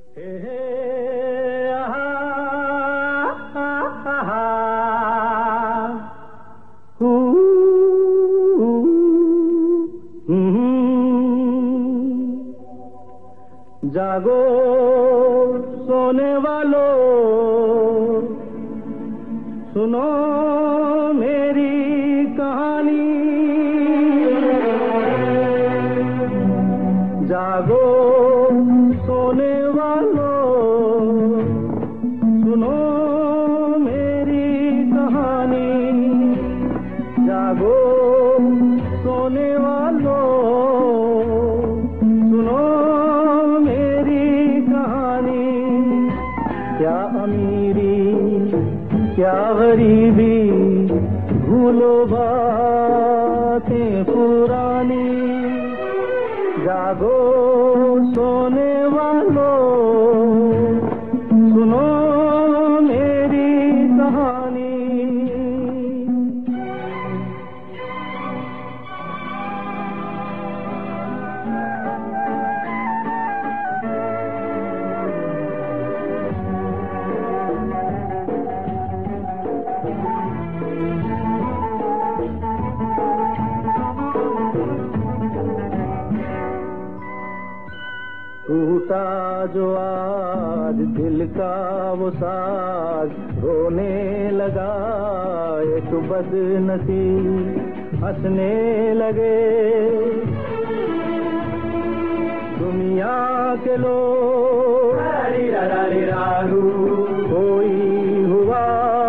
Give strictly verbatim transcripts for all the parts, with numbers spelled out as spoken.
जागो सोने वालों, सुनो मेरी कहानी। जागो सोने वालों, सुनो मेरी कहानी। जागो सोने वालों, सुनो मेरी कहानी। क्या अमीरी क्या गरीबी, भूलो बातें पुरानी। जागो सोने वालों, सुनो मेरी कहानी। टूटा जो आज दिल का वो साज, रोने लगा एक बदनसीब, हंसने लगे दुनिया के लोग। कोई हुआ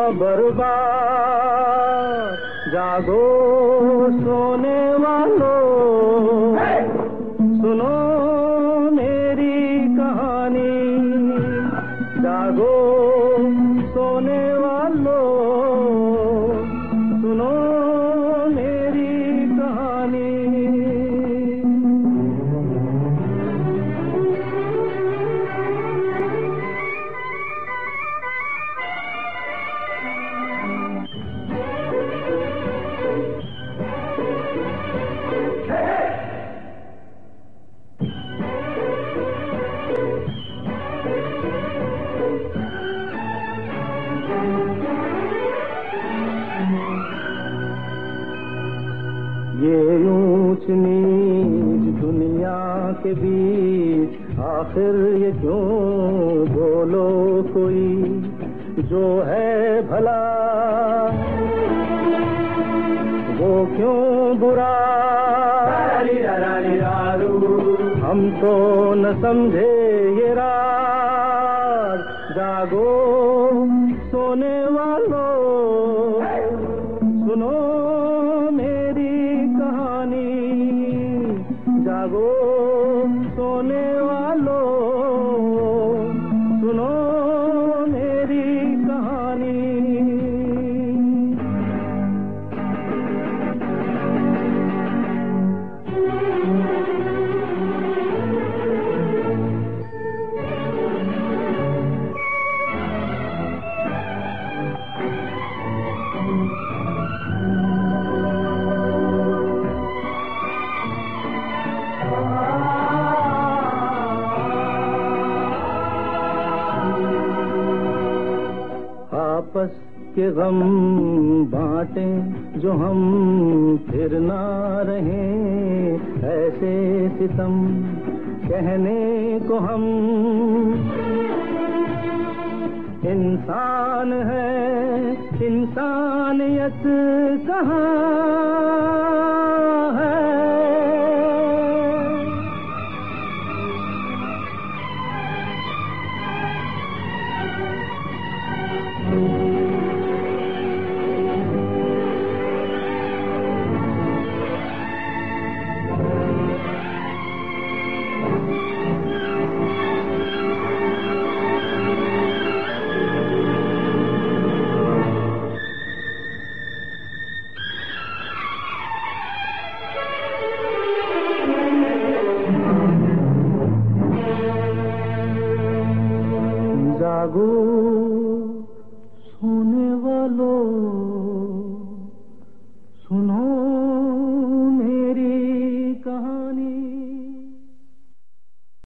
बर्बाद। जागो सोने वालों, सुनो जागो सोने वालों, सुनो मेरी कहानी। ये ऊंच नीच दुनिया के बीच, आखिर ये क्यों बोलो कोई जो है भला, वो क्यों बुरा। हम तो न समझे ये राज। जागो सोने वालों, सुनो मेरी कहानी। जागो सोने वालों, सुनो मेरी कहानी। आपस के गम बांटें जो हम, फिर ना रहें ऐसे सितम कहने को हम। इंसान है इंसानियत कहाँ है। जागो सोने वालों, सुनो